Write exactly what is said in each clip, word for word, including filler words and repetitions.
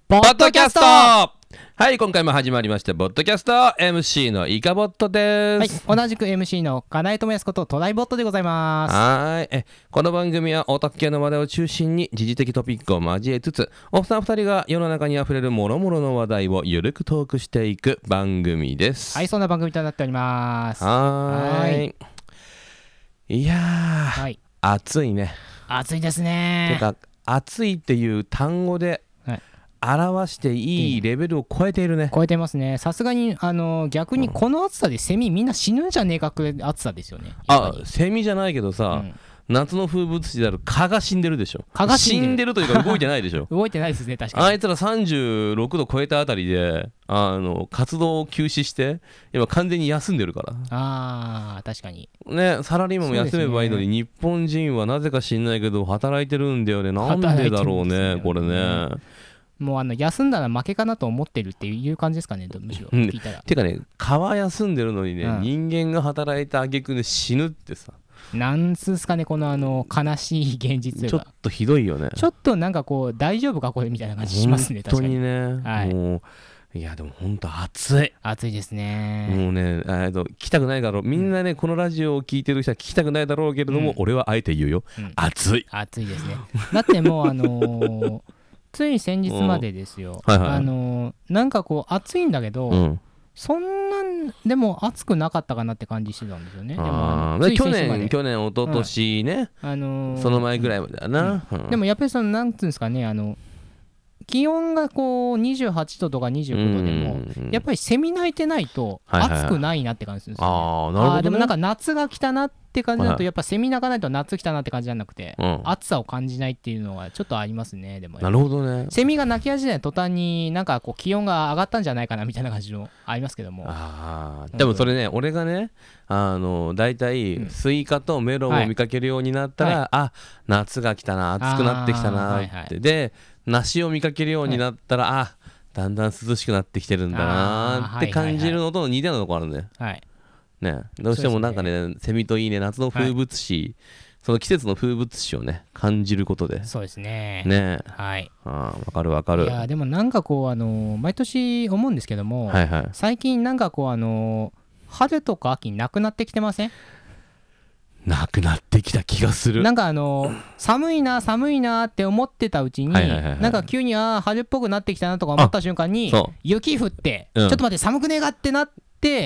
ポッドキャスト。 はい、今回も始まりましたポッドキャスト エムシー のイカボットです。 はい、同じく エムシー の金井智康ことトライボットでございます。 はい、えこの番組はオタク系の話題を中心に時事的トピックを交えつつ、おっさんふたりが世の中にあふれる諸々の話題をゆるくトークしていく番組です。 はい、そんな番組となっております。 はい、いやー、 はい、 暑いね。 暑いですね。 てか暑いっていう単語で表していいレベルを超えているね。 超えてますね。さすがにあの逆にこの暑さでセミみんな死ぬんじゃねえかくらい暑さですよね。 あ、セミじゃないけどさ、うん、夏の風物詩である蚊が死んでるでしょ。蚊が死んでるというか動いてないでしょ。 動いてないですね、確かに。 あいつらさんじゅうろくど超えたあたりであの活動を休止して今完全に休んでるから。 あー、確かにね、サラリーマンも休めばいいのに、ね、日本人はなぜか知んないけど働いてるんだよね。なんでだろうね、これね。 もうあの休んだら負けかなと思ってるっていう感じですかね、むしろ聞いたら、 うん、てかね、蚊は休んでるのにね、うん、人間が働いた挙句で死ぬってさ、 なんつうすかね、このあの悲しい現実というか、 ちょっとひどいよね。 ちょっとなんかこう大丈夫かこれみたいな感じしますね。 本当にね、 はい、 もういやでも本当暑い暑いですね。 もうね、えーと聞きたくないだろう、みんなね、うん、このラジオを聞いてる人は聞きたくないだろうけれども、うん、俺はあえて言うよ、うん、暑い暑いですね。だってもうあのーつい先日までですよ、はいはい、あのー、なんかこう暑いんだけど、うん、そんなんでも暑くなかったかなって感じしてたんですよね。でもあ去年去年一昨年ね、うん、あのー、その前ぐらいまでだな、 うんうん、でもやっぱりそのなんていうんですかね、あの気温がこうにじゅうはちどとかにじゅうごどでもやっぱりセミ鳴いてないと暑くないなって感じするんですよね。あ、なるほどね。あ、でもなんか夏が来たなって感じだとやっぱセミ鳴かないと夏来たなって感じじゃなくて、うん、暑さを感じないっていうのはちょっとありますね。でもなるほどね。 セミが鳴き始めた途端になんかこう気温が上がったんじゃないかなみたいな感じのありますけども。 あ、でもそれね、うん、俺がねあのだいたいスイカとメロンを見かけるようになったら、はい、あ、夏が来たな、暑くなってきたなって、はいはい、で梨を見かけるようになったら、はい、あ、だんだん涼しくなってきてるんだなって感じるのと似たようなとこあるね。はいね、どうしてもなんか ね, ねセミといいね、夏の風物詩、はい、その季節の風物詩をね感じることで。 そうですね。 ね、 はい。 あ、わかるわかる。 いやでもなんかこうあの毎年思うんですけども、はいはい、最近なんかこうあの春とか秋なくなってきてません？ なくなってきた気がする。 なんかあの寒いな寒いなって思ってたうちに、はいはいはいはい、なんか急にあ春っぽくなってきたなとか思った瞬間に雪降って、うん、ちょっと待って寒くねえがってなって、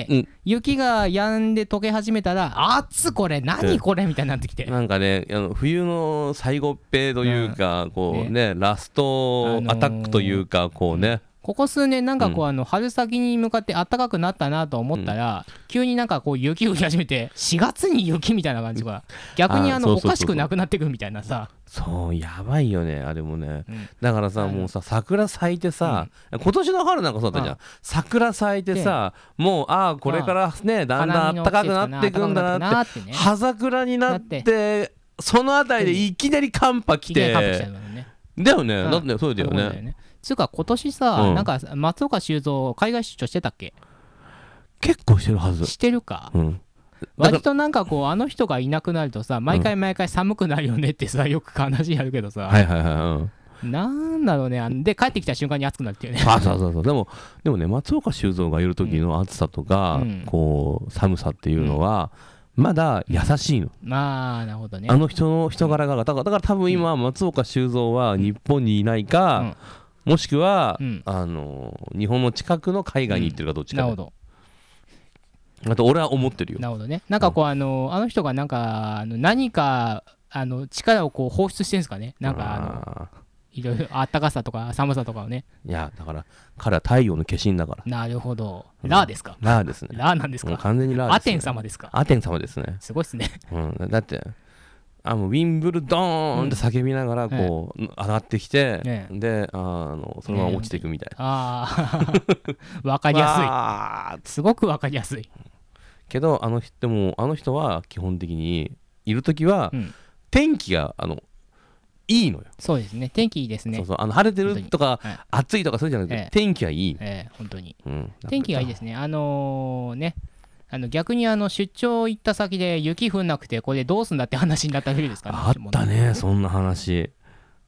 うん、雪が止んで溶け始めたらあっつこれ何これみたいになってきて、 なんかね、あの冬の最後っぺというか、うん、こうね、ラストアタックというか、こうね、 ここ数年なんかこう、うん、あの春先に向かって暖かくなったなと思ったら、うん、急になんかこう雪降り始めてしがつに雪みたいな感じが逆にあのおかしくなくなってくるみたいなさ。 そうやばいよねあれもね、うん、だからさもうさ桜咲いてさ、うん、今年の春なんかそうだったじゃん。桜咲いてさもうああこれからねだんだん暖かくなってくんだなって、ね、葉桜になってそのあたりでいきなり寒波来て、だよね、だってそうだよね。 つうか今年さ、うん、なんか松岡修造海外出張してたっけ？ 結構してるはず。 してるか、うん、割となんかこうあの人がいなくなるとさ毎回毎回寒くなるよねってさよく話あるけどさ、 はいはいはい、うん、 なんだろうね。で帰ってきた瞬間に暑くなるっていうね。 あ、そうそうそう。でもでもね松岡修造がいる時の暑さとか、うん、こう寒さっていうのは、うん、まだ優しいの。 まあなるほどね。 あの人の人柄がだからだから多分今松岡修造は日本にいないか、うんうんもしくは、うん、あの日本の近くの海外に行ってるかどっちか、ね、うん、なるほど。あと俺は思ってるよ。 なるほどね。なんかこう、うん、あのあの人がなんかあの何かあの力をこう放出してるんですかね。なんかあのいろいろあったかさとか寒さとかをね。 いやだから彼は太陽の化身だから。 なるほど。ラーですか。 ラーですね。 ラーなんですか。 もう完全にラーです、ね。 アテン様ですか。 アテン様ですね。 すごいですね。 うん、だってあのウィンブルドーンって叫びながらこう、うん、上がってきて、ね、であのそのまま落ちていくみたいな、ね、 あ分かりやすい。すごく分かりやすいけどあの人でもあの人は基本的にいるときは、うん、天気があのいいのよ。 そうですね、天気いいですね。 そうそう、あの晴れてるとか、はい、暑いとかそうじゃなくて、ええ、天気はいい、 ええ、本当に、うん、天気がいいですね。あのー、ねあの逆にあの出張行った先で雪降んなくてこれどうすんだって話になったわけですかね。 あったねそんな話。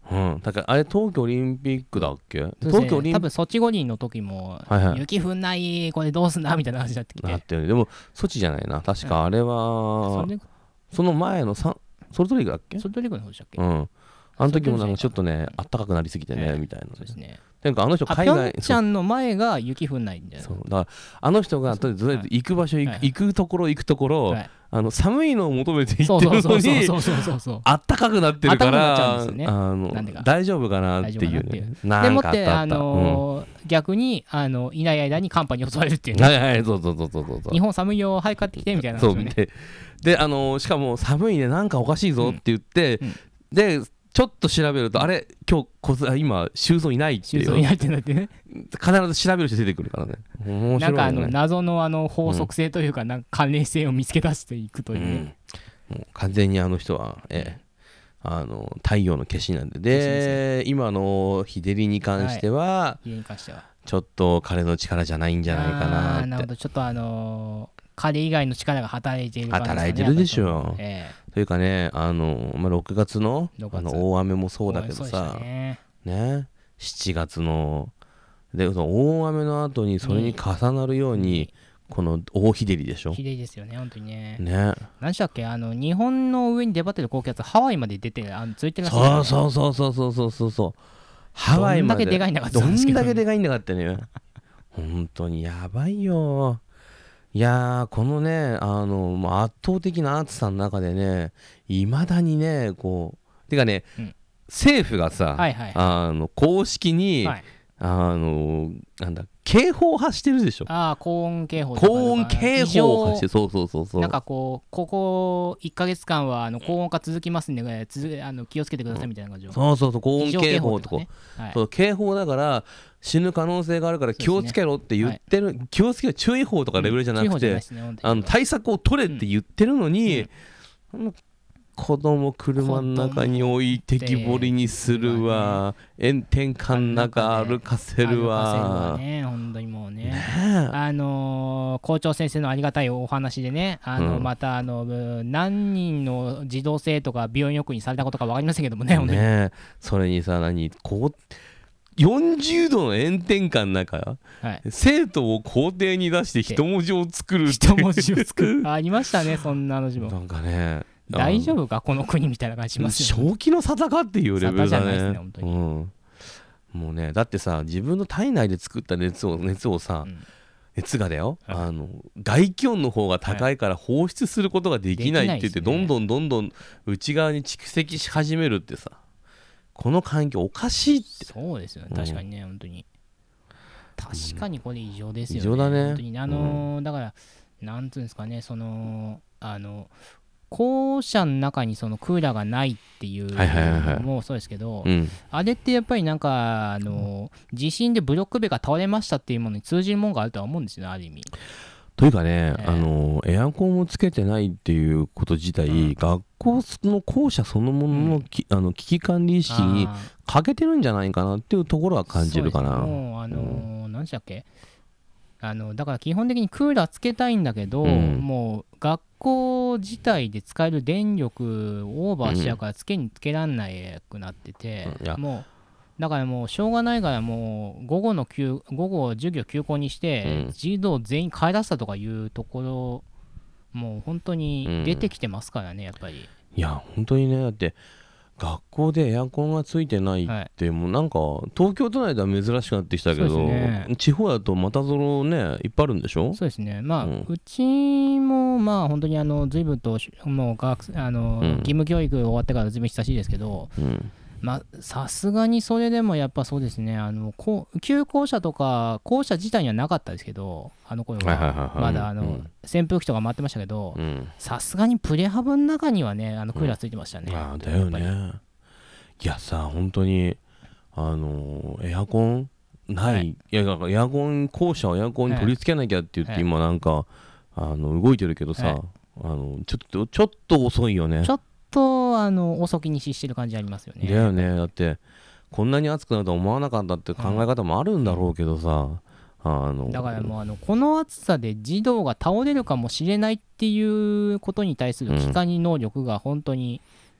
うん、だからあれ冬季オリンピックだっけ、 ね、冬季オリンピック多分ソチ五輪の時も、はいはい、雪降んないこれどうすんだみたいな話になってきて、 なってる。でもソチじゃないな確かあれは、うん、そ, その前のソルトレイクだっけ、 ソルトレイクの方でしたっけ、 うん、あの時もなんかちょっとねあったかくなりすぎてね、えー、みたいな、そうですね。 なんかあの人海外、 ピョンチャンの前が雪降んないんだよ。 そうだからあの人がとりあえず行く場所行く、はい、行くところ行くところ、はい、あの寒いのを求めて行ってるのにあったかくなってるから大丈夫かなっていうね。 でもってあのーうん、逆にあのいない間に寒波に襲われるっていうね。 はいはいそうそうそうそうそう。 日本寒いよはい買ってきてみたいな、ね。 そうでであのー、しかも寒いねなんかおかしいぞって言って、うんうん、でちょっと調べるとあれ今日こ今修造いないっていう修造いないってなってね必ず調べる人出てくるからね。面白いね。 なんかあの謎のあの法則性というか、うん、なんか関連性を見つけ出していくというね、 うん、もう完全にあの人は、ええ、あの太陽の化身なんでで今の日照りに関しては、 はい、に関してはちょっと彼の力じゃないんじゃないかなって。 なるほどちょっとあのー、彼以外の力が働いている、 ね、働いてるでしょう、ええというかね、あの、まあ、ろくがつ の, あの大雨もそうだけどさ、ねね、しちがつのでその大雨の後にそれに重なるように、うん、この大日照りでしょ。 日照りですよね本当にね。 ね何でしたっけあの日本の上に出張ってる高気圧ハワイまで出てあのついてるらしい、ね、 そうそうそうそうそうそうそうハワイまでどんだけでかいんだかってどんだけでかいんだかってね本当にやばいよ。いやーこのねあの圧倒的な暑さの中でねいまだにねこうてかね、うん、政府がさ、はいはいはい、あの公式に、はい、あのなんだ警報を発してるでしょ。 ああ高温警報とか高温警報を発してそうそうそうそうなんかこうここいっかげつかんはあの高温化続きますんでつあの気をつけてくださいみたいな感じ、うん、 そうそうそう高温警報とか、ねはい、そう警報だから死ぬ可能性があるから気をつけろって言ってる、ねはい、気をつけろ注意報とかレベルじゃなくて、うんね、あの対策を取れって言ってるのに、うんうん子供車の中に置いてきぼりにするわ、ね、炎天下の中歩かせるわ、 歩かせるわね本当にもうね、ねあのー、校長先生のありがたいお話でねあの、うん、またあの何人の児童生徒が病院送りにされたことか分かりませんけどもね本当にねそれにさ何こうよんじゅうどの炎天下の中、はい、生徒を校庭に出して一文字を作るって一文字を作るありましたねそんなの字もなんかね大丈夫かこの国みたいな感じしますよね。正気の沙汰かっていうレベルだね。沙汰じゃないですね本当に、うん、もうねだってさ自分の体内で作った熱を熱をさ、うん、熱がだよ、はい、あの外気温の方が高いから放出することができないって言って、はい、どんどんどんどん内側に蓄積し始めるってさこの環境おかしいって。 そうですよね確かにね、うん、本当に確かにこれ異常ですよね。 異常だね本当にあのーうん、だからなんていうんですかねそのあの校舎の中にそのクーラーがないっていうのもそうですけど、はいはいはいはい、あれってやっぱりなんかあの地震でブロック塀が倒れましたっていうものに通じるものがあるとは思うんですよねある意味。 というかね、えー、あのエアコンをつけてないっていうこと自体、うん、学校の校舎そのものの、うん、あの危機管理意識に欠けてるんじゃないかなっていうところは感じるかな。 そうですね、もうあのーうん、何でしたっけあのだから基本的にクーラーつけたいんだけど、うん、もう学校自体で使える電力オーバーしちゃうからつけにつけらんないくなってて、うん、もうだからもうしょうがないからもう午後の休午後授業休校にして、うん、児童全員帰らせたとかいうところもう本当に出てきてますからね、うん、やっぱり。 いや本当にねだって学校でエアコンがついてないって、はい、もうなんか東京都内では珍しくなってきたけど、ね、地方だとまたぞろねいっぱいあるんでしょ。 そうですねまあ、うん、うちもまあ本当にあの随分ともう学あの、うん、義務教育終わってから随分親しいですけど、うんまあさすがにそれでもやっぱそうですねあの旧校舎とか校舎自体にはなかったですけどあの頃はまだあの、うん、扇風機とか回ってましたけどさすがにプレハブの中にはねあのクーラーついてましたね、うん、 あだよね。いやさ本当にあのエアコンない、はい、いやエアコン校舎はエアコンに取り付けなきゃって言って、はい、今なんかあの動いてるけどさ、はい、あのちょっとちょっと遅いよね。 ちょっとあの遅きに失してる感じありますよね。 だよねだってこんなに暑くなるとは思わなかったって考え方もあるんだろうけどさ、うんあのだからもうあのこの暑さで児童が倒れるかもしれないっていうことに対する危機管理能力が本当に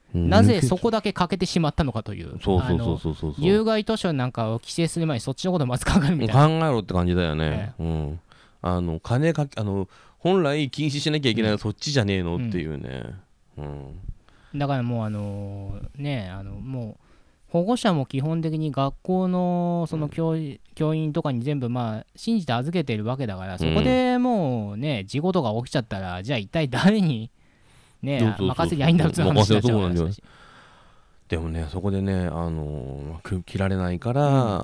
なぜそこだけ欠けてしまったのかという、有害図書なんかを規制する前にそっちのことをまず考えるみたいな。 考えろって感じだよね。ええ、うん、あの金かけあの本来禁止しなきゃいけないのはそっちじゃねえのっていうね。うんうん、だからもうあのー、ねあのもう保護者も基本的に学校のその 教,、うん、教員とかに全部まあ信じて預けてるわけだから、そこでもうね事故とか起きちゃったらじゃあ一体誰にね任せりゃいいんだって話になっちゃうから。 でもねそこでね、あのー、切られないから、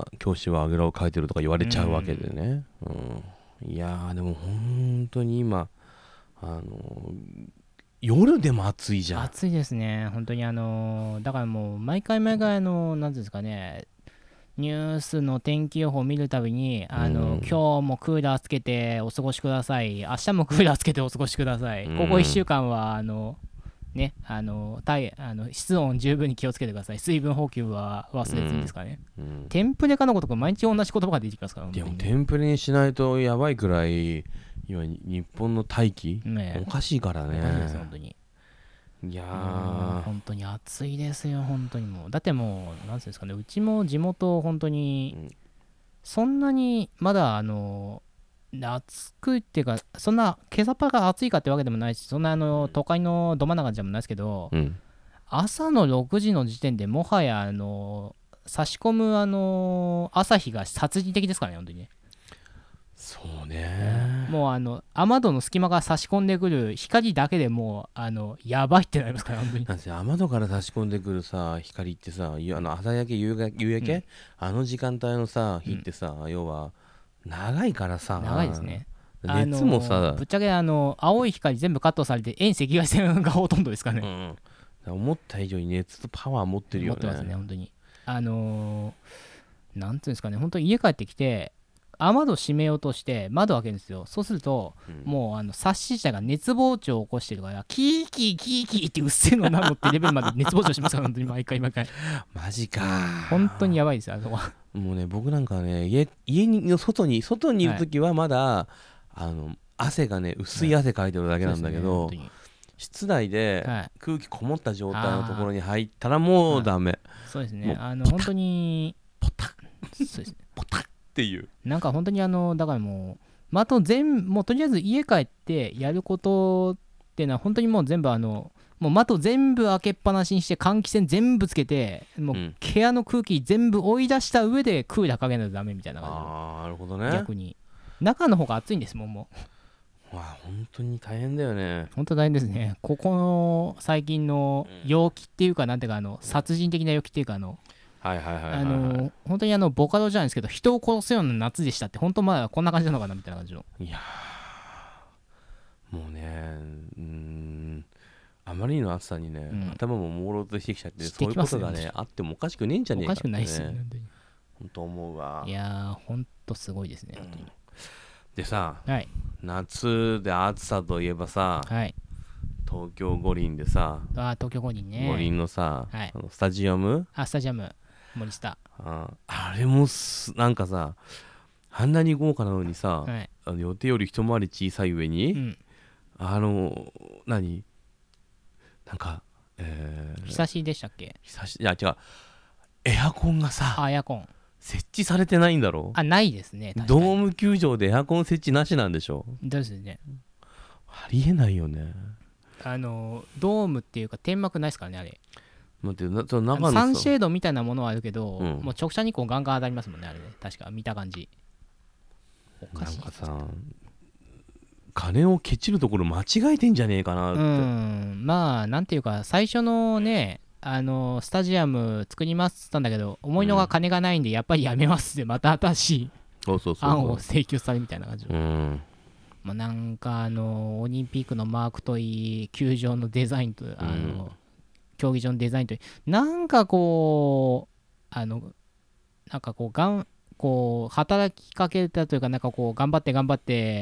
うん、教師はあぐらをかいてるとか言われちゃうわけでね、うんうん、いやーでも本当に今あのー、夜でも暑いじゃん。 暑いですね本当に。あのー、だからもう毎回毎回あの何ですかね、ニュースの天気予報を見るたびにあの、うん、今日もクーラーつけてお過ごしください、明日もクーラーつけてお過ごしください、うん、ここいっしゅうかんはあのね、あの体あの室温十分に気をつけてください、水分補給は忘れずにですかね、うんうん、テンプレかのごとく毎日同じ言葉が出てきますから。 でもテンプレにしないとやばいくらい今日本の大気、ね、おかしいからね。おかしいです本当に。いやー本当に暑いですよ本当に。もうだってもうなんていうんですかね、うちも地元本当にそんなにまだあの暑くっていうかそんな今朝パが暑いかってわけでもないし、そんなあの都会のど真ん中じゃないですけど、うん、朝のろくじの時点でもはやあの差し込むあの朝日が殺人的ですからね本当にね。 そうね、 もうあの雨戸の隙間が差し込んでくる光だけでもうあのやばいってなりますから本当に。 なんせ雨戸から差し込んでくるさ光ってさ、あの朝焼け夕焼け、夕焼け、うん、あの時間帯のさ日ってさ、うん、要は長いからさ。 長いですね。 熱もさ、 あのぶっちゃけあの青い光全部カットされて遠赤外線がほとんどですかね、 うん、思った以上に熱とパワー持ってるよね。 持ってますね本当に。あのー、なんていうんですかね、本当に家帰ってきて雨戸閉めようとして窓開けるんですよ。そうすると、うん、もうあの察し者が熱膨張を起こしてるからキーキーキーキーってうっせえのなのってレベルまで熱膨張しますから本当に毎回毎回。 マジか本当にやばいですよあそこは。 もうね僕なんかね 家, 家の外に外にいる時はまだ、はい、あの汗がね薄い汗かいてるだけなんだけど、はいね、室内で空気こもった状態のところに入ったらもうダメ、はい、 そうですね。あの本当にポタッそうですねポタッっていうなんか本当にあのだからもうまと全もうとりあえず家帰ってやることっていうのは本当にもう全部あのもう窓全部開けっぱなしにして換気扇全部つけてもう部屋の空気全部追い出した上でクーラーかけないとダメみたいな感じ。 ああなるほどね。 逆に中の方が暑いんですもんもう。わあ本当に大変だよね。 本当大変ですね。ここの最近の陽気っていうかなんていうかあの殺人的な陽気っていうかあのはいはいはいはい、はい、 あの本当にあのボカロじゃないですけど人を殺すような夏でしたって本当まだこんな感じなのかなみたいな感じの。 いやもうねうーんあまりの暑さにね、うん、頭も朦朧としてきちゃって、そういうことがねあってもおかしくねえんじゃねえかって、ね、おかしくないですよね本当思うわ。 いやー本当すごいですね本当に、うん、 でさ、 はい、 夏で暑さといえばさ、 はい、 東京五輪でさあ東京五輪ね五輪のさ、はい、あのスタジアムあスタジアム森下あ, あれもすなんかさあんなに豪華なのにさ、はい、あの予定より一回り小さい上に、うん、あの何なんか、えー、 日差しでしたっけ。 日差しいや違うエアコンがさあエアコン設置されてないんだろ。 あないですね。 ドーム球場でエアコン設置なしなんでしょ。 ですね。 ありえないよね。 あのドームっていうか天幕ないですからねあれ。 待ってなその中のサンシェードみたいなものはあるけど、うん、もう直射日光ガンガン当たりますもんねあれね。確か見た感じおかしい。なんかさ金をケチるところ間違えてんじゃねえかなって。 うんまあなんていうか最初のねあのスタジアム作りますって言ったんだけど思いのが金がないんでやっぱりやめますってまた新しい案を請求されるみたいな感じ。うんまあ、なんかあのオリンピックのマークといい球場のデザインとあの、うん競技場のデザインとなんかこうあのなんかこうがんこう働きかけたというかなんかこう頑張って頑張って、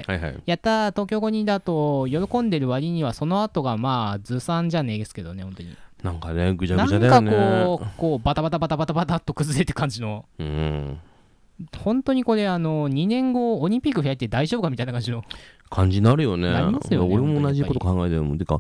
はいはい、やった東京五輪だと喜んでる割にはその後がまあずさんじゃねえですけどね本当になんかねぐちゃぐちゃだよね。 なんかこうこうバタバタバタバタバタっと崩れて感じの、うん、本当にこれあのにねんごオリンピック開いて大丈夫かみたいな感じの感じになるよね。なりますよね。俺も同じこと考えてるもんてか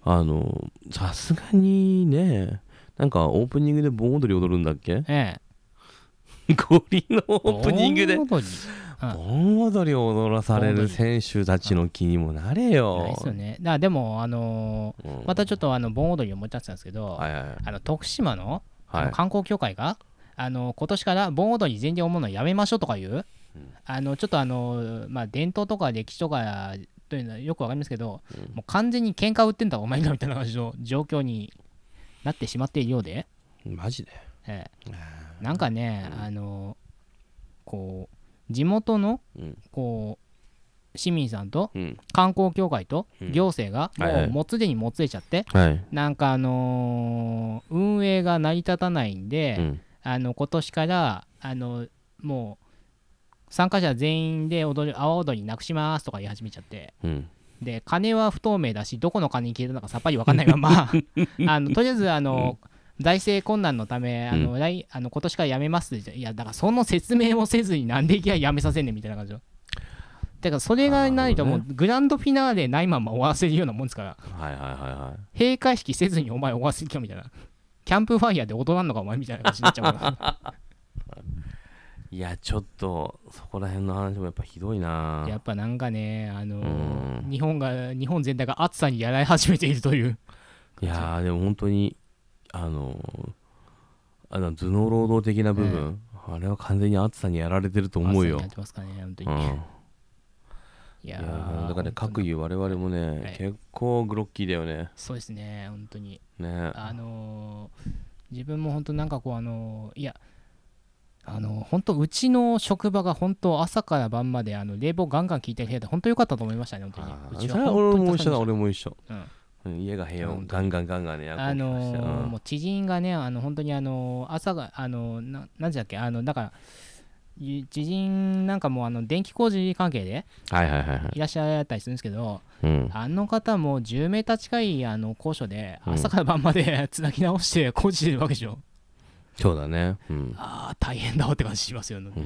あのさすがにね、なんかオープニングで盆踊り踊るんだっけ？ ええ五輪のオープニングで盆踊り、 盆踊りを踊らされる選手たちの気にもなれよ。 ないですよね。だでも、あのーうん、またちょっとあの盆踊りを思い出したんですけど、はいはい、あの徳島 の, あの観光協会が、はい、あの今年から盆踊り全然思うのやめましょうとかいう、うん、あのちょっとあの、まあ、伝統とか歴史とかというのはよくわかりますけど、うん、もう完全に喧嘩売ってんだお前らみたいな感じの状況になってしまっているようで。 マジで、 ええ、なんかね、うん、あのこう地元のこう市民さんと観光協会と行政がもうもつれにもつれちゃって、なんかあの運営が成り立たないんで、あの今年からあのもう参加者全員で踊る阿波踊りなくしますとか言い始めちゃって、で金は不透明だしどこの金に消えたのかさっぱり分かんないままあのとりあえずあの財政困難のためあの、うん、来あの今年からやめますって。いやだからその説明もせずになんでいきなりやめさせんねんみたいな感じの。だからそれがないともうグランドフィナーレないまま終わらせるようなもんですから、 はいはいはいはい、 閉会式せずにお前終わらせるかみたいな、キャンプファイヤーで踊らんのかお前みたいな感じになっちゃうからいやちょっとそこら辺の話もやっぱひどいな。 やっぱなんかね、あのー、日本が日本全体が暑さにやられ始めているという。 いやーでも本当にあのあの頭脳労働的な部分、えー、あれは完全に暑さにやられてると思うよ。 暑さにやってますかね本当に、うん、 いやーだからね各有我々もね、はい、結構グロッキーだよね。 そうですね本当にね。 あのー、自分も本当なんかこうあのー、いやあのー、本当うちの職場が本当朝から晩まであの冷房ガンガン効いてる部屋で本当良かったと思いましたね本当に。 うちは俺も一緒だ俺も一緒、 うんうん、家が部屋をガンガンガンガンね、 あのーうん、もう知人がね、あの本当にあの朝が、あのななんだっけ、あのだから知人なんかもあの電気工事関係でいらっしゃったりするんですけど、 うん、 あの方もじゅうメーター近いあの高所で朝から晩までつなぎ直して工事してるわけでしょ。 そうだね、うん、 ああ大変だわって感じしますよね。 うん、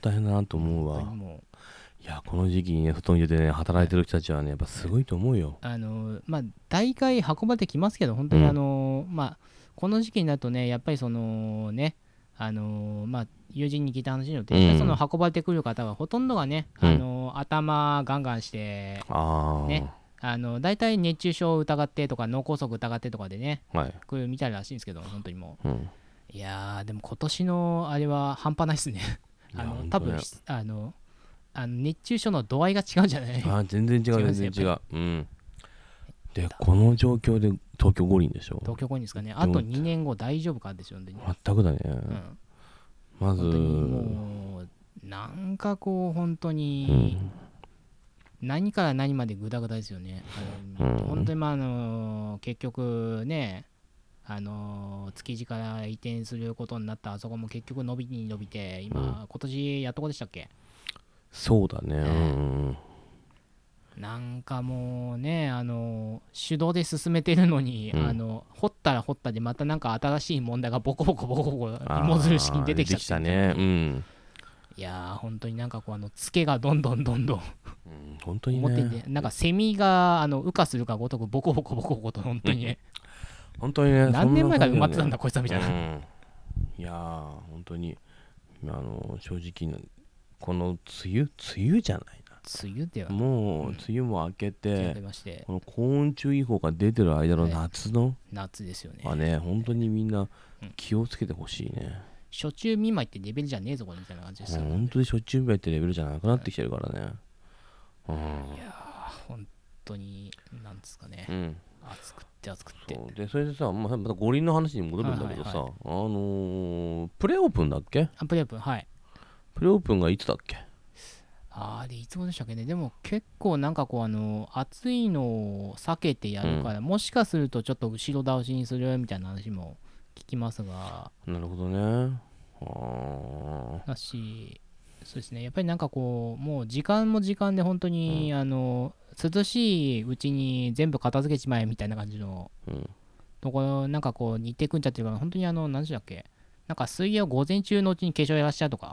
大変だなと思うわ。もういやこの時期にね布団入れてね働いてる人たちはねやっぱすごいと思うよ。 あのまあ大概運ばれてきますけど本当にあの、うん、まあこの時期になるとねやっぱりそのねあのまあ友人に聞いた話によって、うん、その運ばれてくる方はほとんどがね、うん、あの頭ガンガンしてねあの大体熱中症を疑ってとか脳梗塞疑ってとかでね、はい、来るみたいらしいんですけど本当にもう、うん、いやーでも今年のあれは半端ないですねあの多分あのあの熱中症の度合いが違うんじゃない？ あ全然違う全然違う、うん、でこの状況で東京五輪でしょ。 東京五輪ですかね。あとにねんご大丈夫かですよね。 全くだね、うん、まずもうなんかこう本当に何から何までグダグダですよね、うん、本当にまああの結局ねあの築地から移転することになったあそこも結局伸びに伸びて今、うん、今年やっとこでしたっけ。 そうだね、うんなんかもうねあの手動で進めてるのに、うん、あの掘ったら掘ったでまたなんか新しい問題がボコボコボコボコ芋づる式に出てきちゃってたね、うん、 いやー本当になんかこうあのツケがどんどんどんどん、うん、 本当にねなんかセミがあの羽化するかごとくボコボコボコボコと本当にね、 うん、本当にね何年前から埋まってたんだこいつはみたいな、うん、 いやー本当にあの正直この梅雨梅雨じゃない梅雨ではもう梅雨も明けて、うん、この高温注意報が出てる間の夏の、はい、 夏ですよねはね本当にみんな気をつけてほしいね、うん、 初中見舞いってレベルじゃねえぞこれみたいな感じですよね。 本当に初中見舞いってレベルじゃなくなってきてるからね、 はい、うん、いやー本当になんですかね、うん、暑くって暑くってそうでそれでさ、まあ、また五輪の話に戻るんだけどさ、はいはいはい、あのー、プレオープンだっけ。 あプレオープンはいプレオープンがいつだっけ。 あれいつもでしたっけね。でも結構なんかこうあの暑いのを避けてやるから、うん、もしかするとちょっと後ろ倒しにするみたいな話も聞きますが。 なるほどね。 あだしそうですねやっぱりなんかこうもう時間も時間で本当に、うん、あの涼しいうちに全部片付けちまえみたいな感じの、うん、ところなんかこう似てくんちゃってるから本当にあの何でしたっけなんか水泳を午前中のうちに化粧やらしちゃうとか。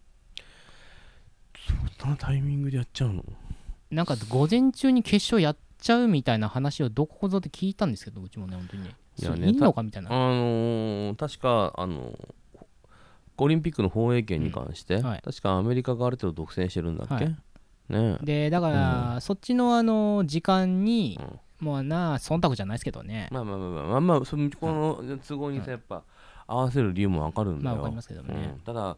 そんなタイミングでやっちゃうの。 なんか午前中に決勝やっちゃうみたいな話をどこぞで聞いたんですけど、うちもね本当にね、いやね、いいのかみたいな。 あのー、確かあのー、オリンピックの放映権に関して、うん、はい、確かアメリカがある程度独占してるんだっけ、はい、ね、でだから、うん、そっちのあの時間に、うん、もうな忖度じゃないですけどね、 まあまあまあまあまあ、まあ、そのこの都合にさ、やっぱ合わせる理由も分かるんだよ。まあ分かりますけどね、うん、ただ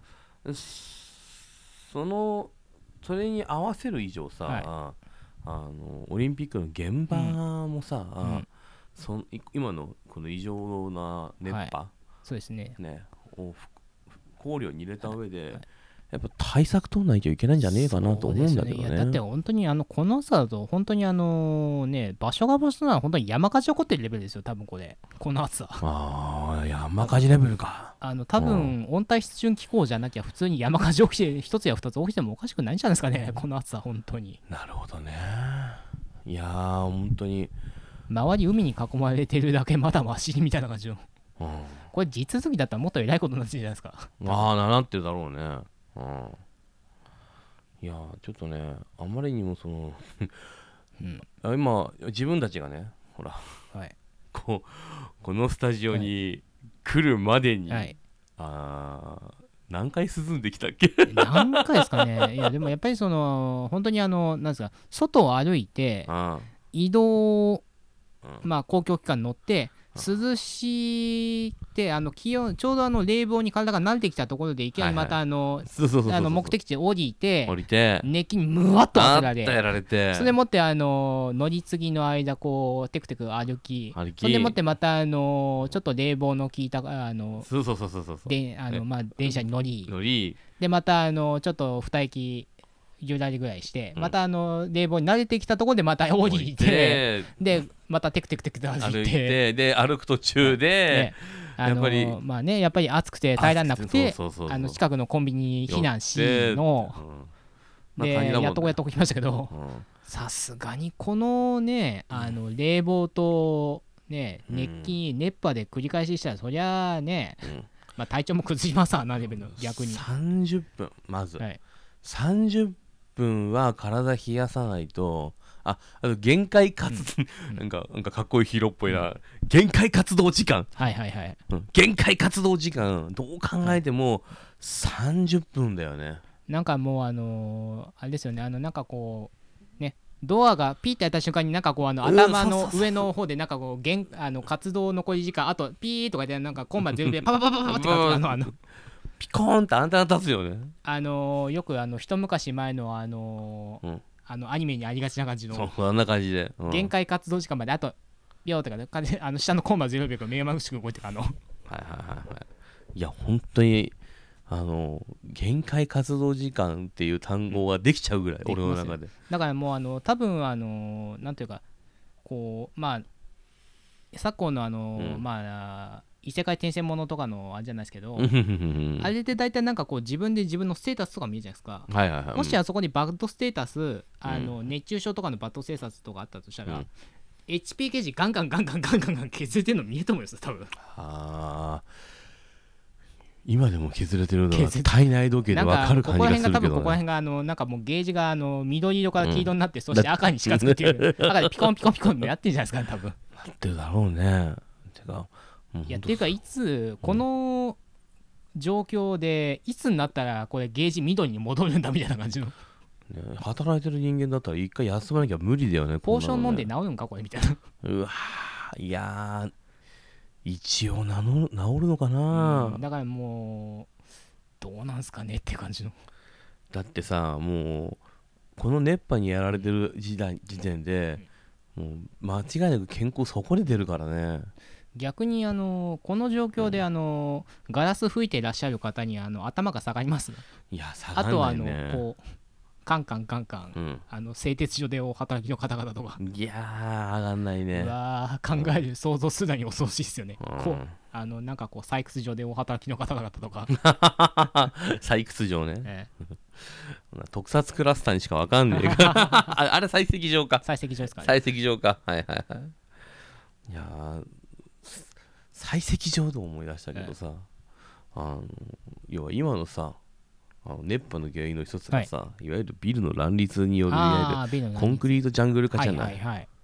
そのそれに合わせる以上さ、はい、あのオリンピックの現場もさ、うん、そ今のこの異常な熱波、はい、 そうですね、 ねを考慮に入れた上で、はいはい、やっぱ対策取らないといけないんじゃねえかなと思うんだけどね。 いやだって本当にあのこの暑さだと本当にあのね場所が場所なら本当に山火事起こってるレベルですよ多分これこの暑さ。 ああ山火事レベルか。 あの多分温帯湿潤気候じゃなきゃ普通に山火事起きて一つや二つ起きてもおかしくないんじゃないですかねこの暑さ本当に。 なるほどね。いやー本当に周り海に囲まれてるだけまだマシみたいな感じの、うん、これ地続きだったらもっと偉いことになってるじゃないですか。 ああなってるだろうね。うんいやちょっとねあまりにもその、うん、今自分たちがねほら、はい、ここのスタジオに来るまでに、はい、あ何回進んできたっけ何回ですかね。いやでもやっぱりその本当にあのなんですか外を歩いて移動、うん、まあ公共機関乗って涼しいってあの気温ちょうどあの冷房に体が慣れてきたところでいきなりまたあの目的地降りて降りて熱気にむわっと当てられやられてそれでもってあの乗り継ぎの間こうテクテク歩き歩きそれでもってまたあのちょっと冷房の効いたあのであのまあ電車に乗り乗りでまたあのちょっと二駅じゅうだいぐらいして、うん、またあの冷房に慣れてきたところでまた降りてでまたテクテクテクテク歩いて歩いてで歩く途中で、 ね、やっぱりまあねやっぱり暑くて耐えられなくてあの近くのコンビニに避難しの、うん、で、まあね、やっとこやっとこ来ましたけどさすがにこのねあの冷房とね熱気熱波で繰り返ししたらそりゃあね、うんまあ、体調も崩しますわなレベルの逆にさんじゅっぷんまず、はい、さんじゅっぷんは体冷やさないとああと限界活動、うん、なんかなんかかっこいいヒーローっぽいな、うん、限界活動時間はいはいはい、 うん、限界活動時間どう考えてもさんじゅっぷんだよね。 なんかもうあのー、あれですよねあのなんかこうねドアがピーってやった瞬間になんかこうあの頭の上の方でなんかこう限あの活動残り時間あとピーとかでなんかコンマ全部でパパパパパってあのあのピコーンってアンテナ立つよね。 あのー、よくあの一昔前のあのーうん、あのアニメにありがちな感じのそうあんな感じで、 うん、限界活動時間まであと秒とかであの下のコンマゼロ秒が目まぐるしく動いてるあのはいはいはいはいいや本当にあの限界活動時間っていう単語ができちゃうぐらい、うん、俺の中でだからもうあの多分あのなんていうかこうまあ昨今のあの、うん、まあ異世界転生ものとかのあれじゃないですけどあれで大体なんかこう自分で自分のステータスとか見るじゃないですか、 はいはいはい、 もしあそこにバッドステータスあの、うん、熱中症とかのバッドステータスとかあったとしたら、うん、エイチピー ゲージガンガンガンガンガンガンガン削れてるの見えると思うんですよ多分。 あ今でも削れてるのは体内時計で分かる感じがするけど、ね、ここら辺が多分ここら辺があのなんかもうゲージがあの緑色から黄色になって、うん、そして赤に近づくっていう赤でピコンピコンピコンやってるじゃないですか、ね、多分なってるだろうね。てかいやっていうかいつこの状況でいつになったらこれゲージ緑に戻るんだみたいな感じの、ね、 働いてる人間だったら一回休まなきゃ無理だよね。 ポーション飲んで治るんかこれみたいなうわいやー一応治るのかな、 うん、だからもうどうなんすかねって感じの。 だってさもうこの熱波にやられてる時代時点で、うん、もう間違いなく健康そこで出るからね。 逆にあのこの状況であの、うん、ガラス吹いていらっしゃる方にあの頭が下がります、ね、 いや下がらないね。あとはあのこうカンカンカンカン、うん、あの製鉄所でお働きの方々とかいやー上がんないね。 うわ考える、うん、想像するのに恐ろしいですよね、うん、こうあのなんかこう採掘場でお働きの方々とか採掘場ね、ええ、特撮クラスターにしか分かんねえからあれ採石場か。 採石場ですかね。 採石場かはいはいはい。いやー採石場と思い出したけどさ、ええ、あの要は今のさあの熱波の原因の一つがさ、はい、いわゆるビルの乱立によるいわゆるコンクリートジャングル化じゃない、はいはいはい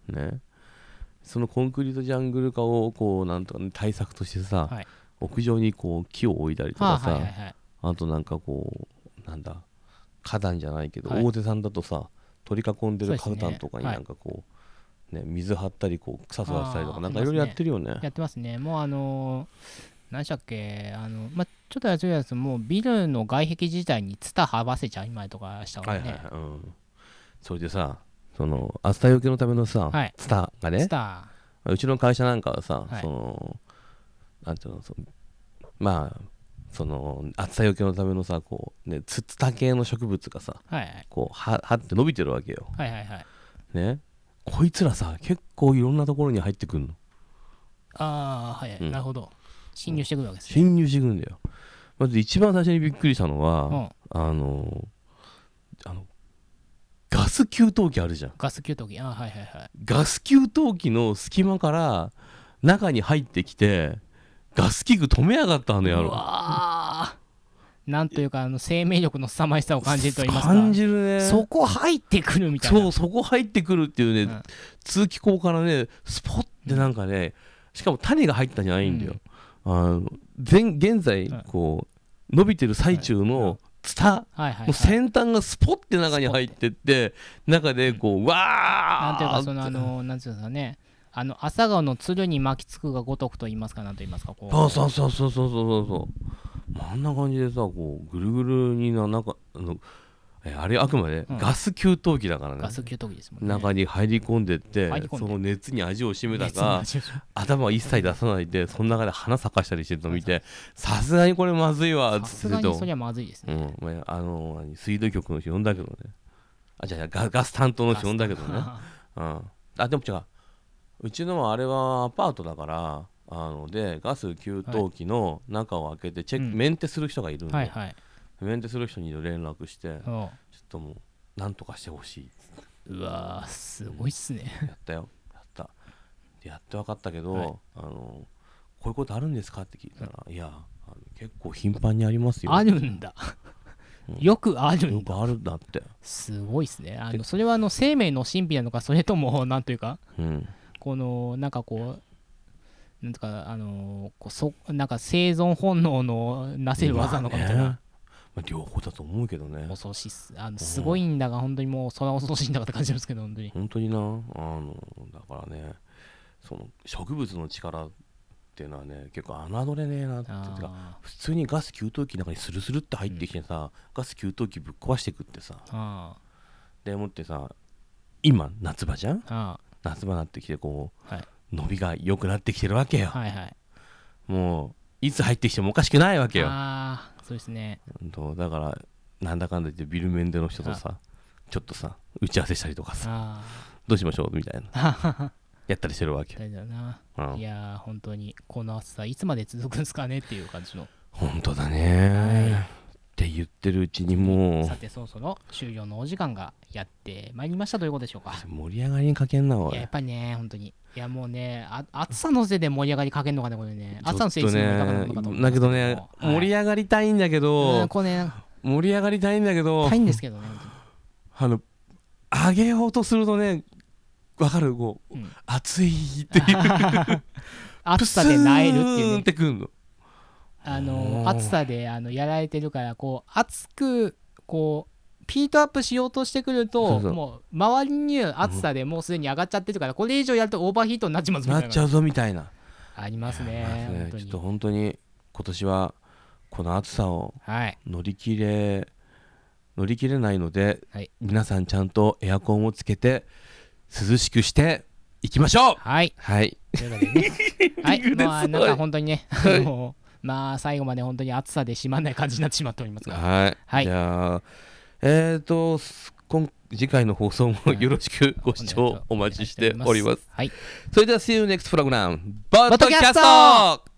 ね、そのコンクリートジャングル化をこうなんとか、ね、対策としてさ、はい、屋上にこう木を置いたりとかさ、はいはいはい、あとなんかこうなんだ花壇じゃないけど、はい、大手さんだとさ取り囲んでる花壇とかになんかこう、ね、水張ったりこう草育てたりとかなんかいろいろやってるよね。 やってますね。もうあのー、何でしたっけあの、ま、ちょっとやつやつもうビルの外壁自体にツタはわせちゃう今とかしたからね、はいはいはい、うん、 それでさその暑さよけのためのさ、はい、ツタがね、ツタうちの会社なんかはさ、はい、そのなんていうのそのまあその暑さよけのためのさこうねツツタ系の植物がさ、はいはい、こうははって伸びてるわけよ、はいはいはい、ね、こいつらさ結構いろんなところに入ってくるの。 ああはい、はい、うん、なるほど。侵入してくるわけですね。 侵入してくるんだよ。まず一番最初にびっくりしたのは、うん、あのあのガス給湯器あるじゃん。 ガス給湯器、あ、はいはいはい。 ガス給湯器の隙間から中に入ってきてガス器具止めやがったあの野郎。うわー、なんというかあの生命力の凄まじさを感じると言いますか。 感じるね。 そこ入ってくるみたいな。 そう、そこ入ってくるっていうね、うん、通気口からねスポッてなんかね、しかも種が入ったんじゃないんだよ。うん、あの現在こう伸びてる最中のツタの先端がスポッて中に入ってって中でこうわーなんていうかそのあのなんていうんですかね、あの朝顔のつるに巻きつくがごとくと言いますかなんと言いますかこうそうそうそうそうそうそうそうあんな感じでさこうぐるぐるにななんかあのあれあくまでガス給湯器だからね、うん、 ガス給湯器ですもんね。 中に入り込んでってその熱に味を占めたか頭は一切出さないでその中で花咲かしたりしてるのを見てさすがにこれまずいわっつってさすがにそりゃまずいですね、 うん、あの水道局の人呼んだけどね、あじゃあ ガ, ガス担当の人呼んだけどね、うん、あでも違ううちのはあれはアパートだからあのでガス給湯器の中を開けてチェック、はい、メンテする人がいるんで、はいはい、メンテする人に連絡してちょっともうなんとかしてほしい。 うわーすごいっすね。 やったよやったでやって分かったけど、はい、あのこういうことあるんですかって聞いたら、うん、いやあの結構頻繁にありますよ。 あるんだ、うん、よくあるんだ。 よくあるんだって。 すごいっすね。あのそれはあの生命の神秘なのかそれともなんというか、うん、このなんかこうなんとかあのこうそなんか生存本能のなせる技なのかみたいな、まあねまあ、両方だと思うけどね。 恐ろしいっす。あのすごいんだが、うん、本当にもうそれは恐ろしいんだかって感じですけど本当に本当になあのだからねその植物の力っていうのはね結構侮れねえなっていうか普通にガス給湯器の中にスルスルって入ってきてさ、うん、ガス給湯器ぶっ壊してくってさでもってさ今夏場じゃん。夏場になってきてこう、はい、伸びが良くなってきてるわけよ、はいはい、もういつ入ってきてもおかしくないわけよ。 あそうですね。 だからなんだかんだ言ってビルメンデの人とさちょっとさ打ち合わせしたりとかさどうしましょうみたいなやったりしてるわけ。 だな、うん、いやー本当にこの暑さいつまで続くんですかねっていう感じの。 本当だね、はい、って言ってるうちにもうさてそろそろ終了のお時間がやってまいりましたということでしょうか。 盛り上がりにかけんなおい。 いややっぱりね本当にいやもうねあ暑さのせいで盛り上がりかけんのかねこれね。暑さのせいでだけどね、はい、盛り上がりたいんだけど、うん、これね、盛り上がりたいんだけどたいんですけどねあの上げようとするとねわかるこう、うん、暑いっていう暑さで萎えるっていう、ね、 ってくんのあの暑さであのやられてるからこう熱くこうピートアップしようとしてくるとそうそうもう周りに暑さでもうすでに上がっちゃってるからこれ以上やるとオーバーヒートになっちまうぞみたいななっちゃうぞみたいなありますね。 本当にちょっと本当に今年はこの暑さを乗り切れ、はい、乗り切れないので、はい、皆さんちゃんとエアコンをつけて涼しくしていきましょう。 はいはいということでねはいまあなんか本当にねもうまあ最後まで本当に暑さでしまんない感じになってしまっておりますがはい、はい、じゃあえーと今次回の放送もよろしくご視聴お待ちしております、はい、それでは See you next program ボッドキャスト